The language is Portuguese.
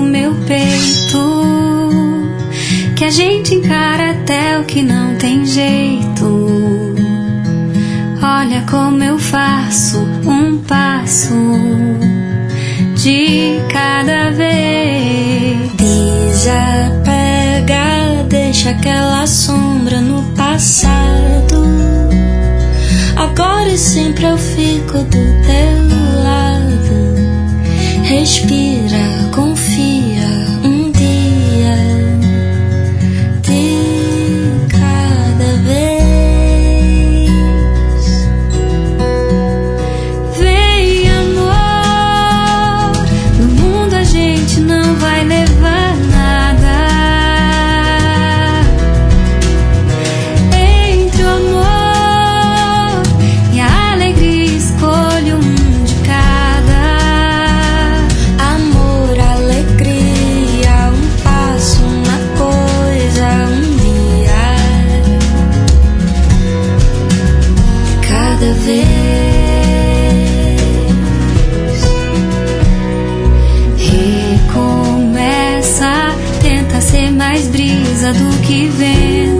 meu peito, que a gente encara até o que não tem jeito. Olha como eu faço um passo de cada vez. Desapega, deixa aquela sombra no passado. Agora e sempre eu fico do teu lado. Respira, confia, um dia de cada vez. Vem, amor, no mundo a gente não vai levar nada. Entre o amor e a alegria escolho um de cada. Amor, alegria, um passo, uma coisa, um dia cada vez. Recomeça, tenta ser mais brisa do que vento.